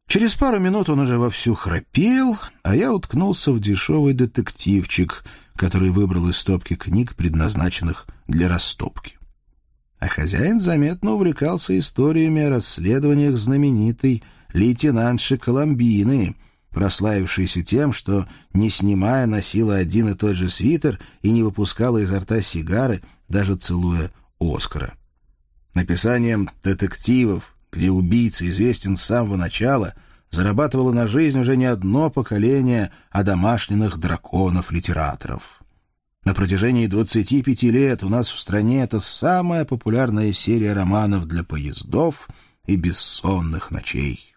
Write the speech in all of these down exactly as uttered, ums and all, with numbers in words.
Через пару минут он уже вовсю храпел, а я уткнулся в дешевый детективчик, который выбрал из стопки книг, предназначенных для растопки. А хозяин заметно увлекался историями о расследованиях знаменитой лейтенантши Коломбины, прославившейся тем, что, не снимая, носила один и тот же свитер и не выпускала изо рта сигары, даже целуя Оскара. Написанием детективов, где убийца известен с самого начала, зарабатывало на жизнь уже не одно поколение одомашненных драконов-литераторов. На протяжении двадцати пяти лет у нас в стране это самая популярная серия романов для поездов и бессонных ночей.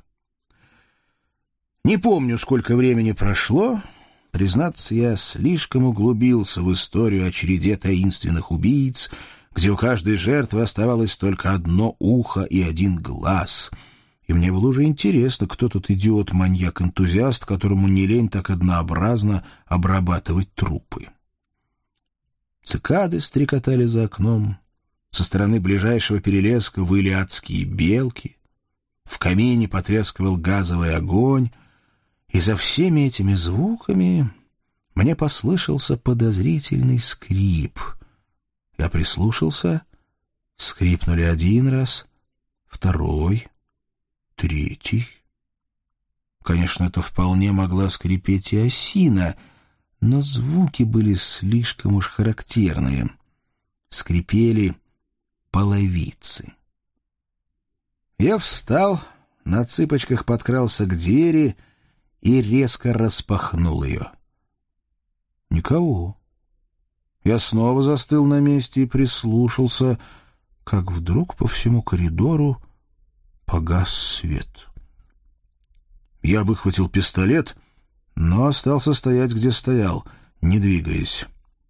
Не помню, сколько времени прошло. Признаться, я слишком углубился в историю о череде таинственных убийц, где у каждой жертвы оставалось только одно ухо и один глаз. И мне было уже интересно, кто тут идиот-маньяк-энтузиаст, которому не лень так однообразно обрабатывать трупы. Цикады стрекотали за окном. Со стороны ближайшего перелеска выли адские белки. В камине потрескивал газовый огонь. И за всеми этими звуками мне послышался подозрительный скрип. Я прислушался. Скрипнули один раз, второй, третий. Конечно, это вполне могла скрипеть и осина, но звуки были слишком уж характерные. Скрипели половицы. Я встал, на цыпочках подкрался к двери и резко распахнул ее. Никого. Я снова застыл на месте и прислушался, как вдруг по всему коридору погас свет. Я выхватил пистолет, но остался стоять, где стоял, не двигаясь.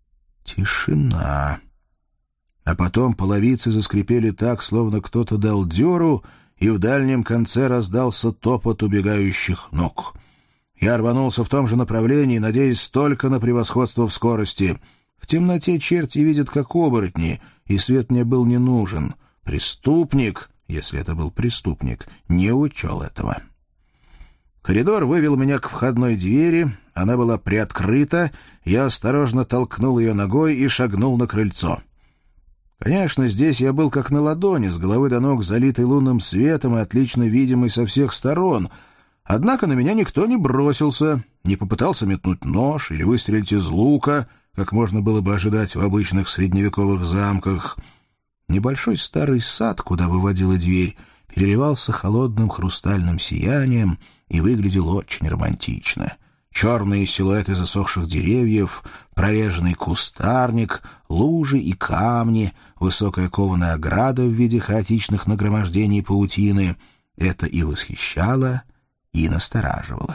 Тишина. А потом половицы заскрипели так, словно кто-то дал дёру, и в дальнем конце раздался топот убегающих ног. Я рванулся в том же направлении, надеясь только на превосходство в скорости. В темноте черти видят, как оборотни, и свет мне был не нужен. Преступник, если это был преступник, не учел этого. Коридор вывел меня к входной двери, она была приоткрыта, я осторожно толкнул ее ногой и шагнул на крыльцо. Конечно, здесь я был как на ладони, с головы до ног залитый лунным светом и отлично видимый со всех сторон. Однако на меня никто не бросился, не попытался метнуть нож или выстрелить из лука, как можно было бы ожидать в обычных средневековых замках. Небольшой старый сад, куда выводила дверь, переливался холодным хрустальным сиянием и выглядел очень романтично. Черные силуэты засохших деревьев, прореженный кустарник, лужи и камни, высокая кованая ограда в виде хаотичных нагромождений паутины — это и восхищало, и настораживало.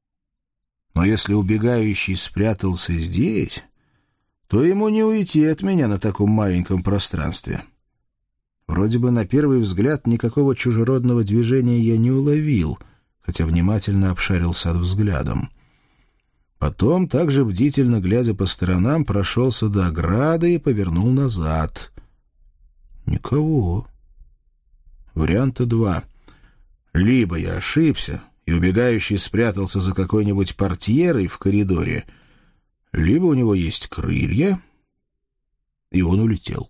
Но если убегающий спрятался здесь, то ему не уйти от меня на таком маленьком пространстве. Вроде бы на первый взгляд никакого чужеродного движения я не уловил, хотя внимательно обшарил сад взглядом. Потом, также бдительно глядя по сторонам, прошелся до ограды и повернул назад. Никого. Варианта два. Либо я ошибся, и убегающий спрятался за какой-нибудь портьерой в коридоре, либо у него есть крылья, и он улетел.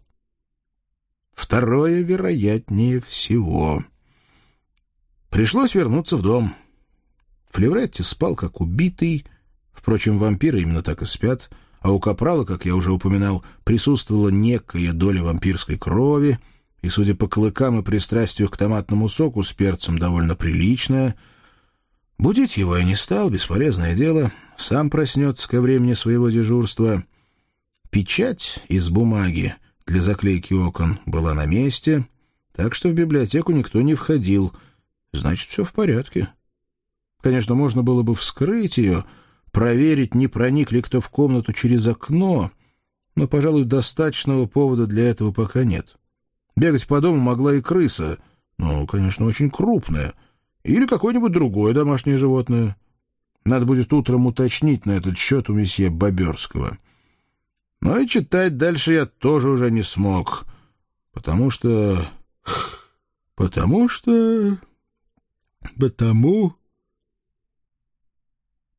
Второе вероятнее всего. Пришлось вернуться в дом. Флевретти спал как убитый. Впрочем, вампиры именно так и спят, а у капрала, как я уже упоминал, присутствовала некая доля вампирской крови, и, судя по клыкам и пристрастию к томатному соку, с перцем довольно приличная. Будить его я не стал, бесполезное дело, сам проснется ко времени своего дежурства. Печать из бумаги для заклейки окон была на месте, так что в библиотеку никто не входил. Значит, все в порядке. Конечно, можно было бы вскрыть ее, проверить, не проник ли кто в комнату через окно, но, пожалуй, достаточного повода для этого пока нет. Бегать по дому могла и крыса, ну, конечно, очень крупная, или какое-нибудь другое домашнее животное. Надо будет утром уточнить на этот счет у месье Боберского. Но и читать дальше я тоже уже не смог, потому что... потому что... потому...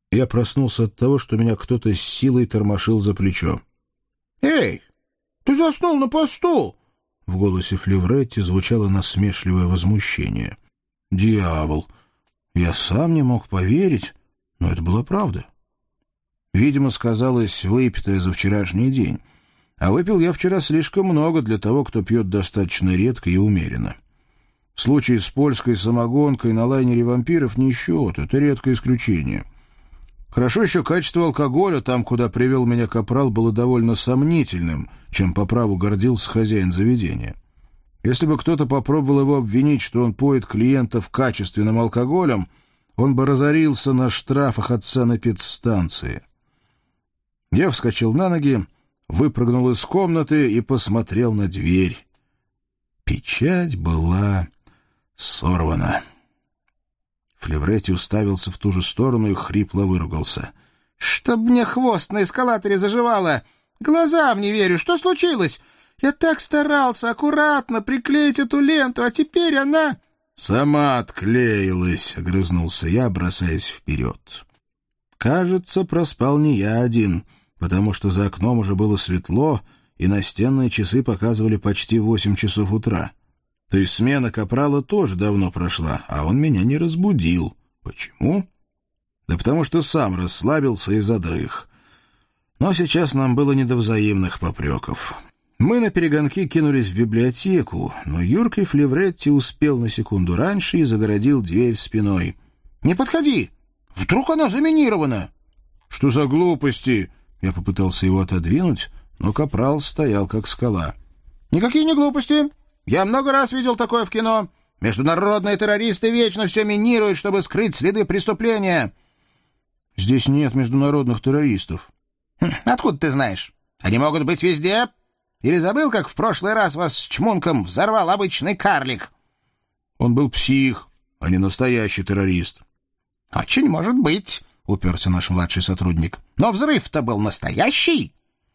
Я проснулся от того, что меня кто-то с силой тормошил за плечо. «Эй, ты заснул на посту!» В голосе Флевретти звучало насмешливое возмущение. «Дьявол! Я сам не мог поверить, но это была правда. Видимо, сказалось выпитое за вчерашний день. А выпил я вчера слишком много для того, кто пьет достаточно редко и умеренно. Случай с польской самогонкой на лайнере вампиров не счет, это редкое исключение. Хорошо еще качество алкоголя там, куда привел меня капрал, было довольно сомнительным, чем по праву гордился хозяин заведения. Если бы кто-то попробовал его обвинить, что он поет клиентов качественным алкоголем, он бы разорился на штрафах от санэпидстанции. Я вскочил на ноги, выпрыгнул из комнаты и посмотрел на дверь. Печать была сорвана. Флевретти уставился в ту же сторону и хрипло выругался. «Чтоб мне хвост на эскалаторе заживало! Глазам не верю! Что случилось? Я так старался аккуратно приклеить эту ленту, а теперь она...» «Сама отклеилась», — огрызнулся я, бросаясь вперед. Кажется, проспал не я один, потому что за окном уже было светло, и настенные часы показывали почти восемь часов утра. То есть смена капрала тоже давно прошла, а он меня не разбудил. Почему? Да потому что сам расслабился и задрых. Но сейчас нам было не до взаимных попреков. Мы на перегонки кинулись в библиотеку, но юркий Флевретти успел на секунду раньше и загородил дверь спиной. «Не подходи! Вдруг она заминирована!» «Что за глупости?» Я попытался его отодвинуть, но капрал стоял как скала. «Никакие не глупости! Я много раз видел такое в кино. Международные террористы вечно все минируют, чтобы скрыть следы преступления». «Здесь нет международных террористов». Хм, «Откуда ты знаешь? Они могут быть везде. Или забыл, как в прошлый раз вас с чмунком взорвал обычный карлик?» «Он был псих, а не настоящий террорист». «Очень может быть», — уперся наш младший сотрудник. «Но взрыв-то был настоящий».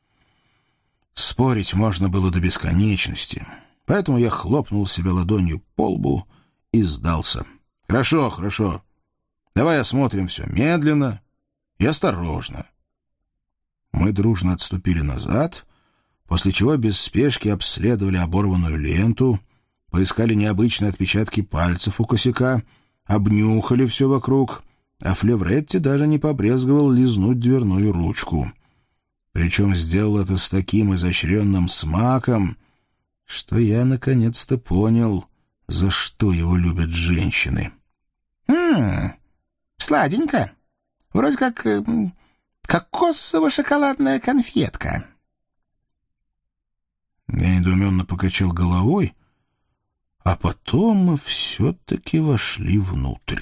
Спорить можно было до бесконечности, поэтому я хлопнул себя ладонью по лбу и сдался. «Хорошо, хорошо. Давай осмотрим все медленно и осторожно». Мы дружно отступили назад, после чего без спешки обследовали оборванную ленту, поискали необычные отпечатки пальцев у косяка, обнюхали все вокруг, а Флевретти даже не побрезговал лизнуть дверную ручку. Причем сделал это с таким изощренным смаком, что я наконец-то понял, за что его любят женщины. «Хм, сладенько. Вроде как э, кокосово-шоколадная конфетка». Я недоуменно покачал головой, а потом мы все-таки вошли внутрь.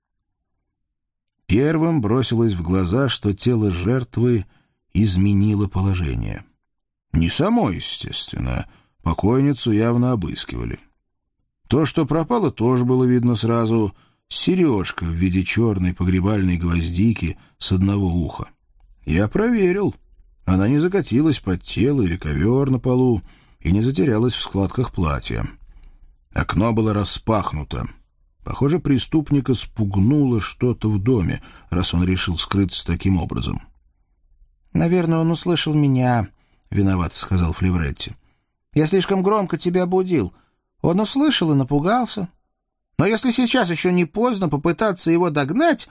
Первым бросилось в глаза, что тело жертвы изменило положение. Не само, естественно, покойницу явно обыскивали. То, что пропало, тоже было видно сразу. Сережка в виде черной погребальной гвоздики с одного уха. Я проверил. Она не закатилась под тело или ковер на полу и не затерялась в складках платья. Окно было распахнуто. Похоже, преступника спугнуло что-то в доме, раз он решил скрыться таким образом. «Наверное, он услышал меня», — виновато сказал Флевретти. «Я слишком громко тебя будил. Он услышал и напугался. Но если сейчас еще не поздно попытаться его догнать...»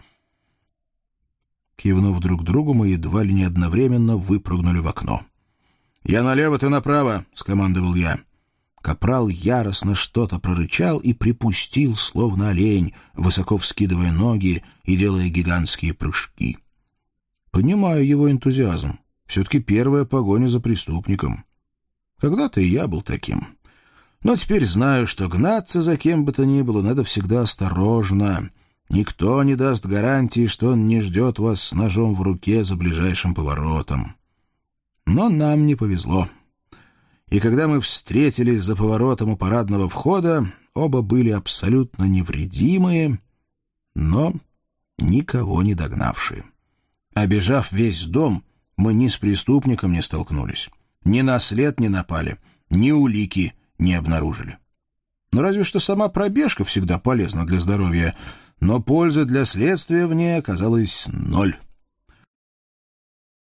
Кивнув друг другу, мы едва ли не одновременно выпрыгнули в окно. «Я налево, ты направо», — скомандовал я. Капрал яростно что-то прорычал и припустил, словно олень, высоко вскидывая ноги и делая гигантские прыжки. Понимаю его энтузиазм. Все-таки первая погоня за преступником. Когда-то и я был таким. Но теперь знаю, что гнаться за кем бы то ни было надо всегда осторожно. Никто не даст гарантии, что он не ждет вас с ножом в руке за ближайшим поворотом. Но нам не повезло. И когда мы встретились за поворотом у парадного входа, оба были абсолютно невредимые, но никого не догнавшие. Обежав весь дом, мы ни с преступником не столкнулись, ни на след не напали, ни улики не обнаружили. Ну, разве что сама пробежка всегда полезна для здоровья, но пользы для следствия в ней оказалось ноль.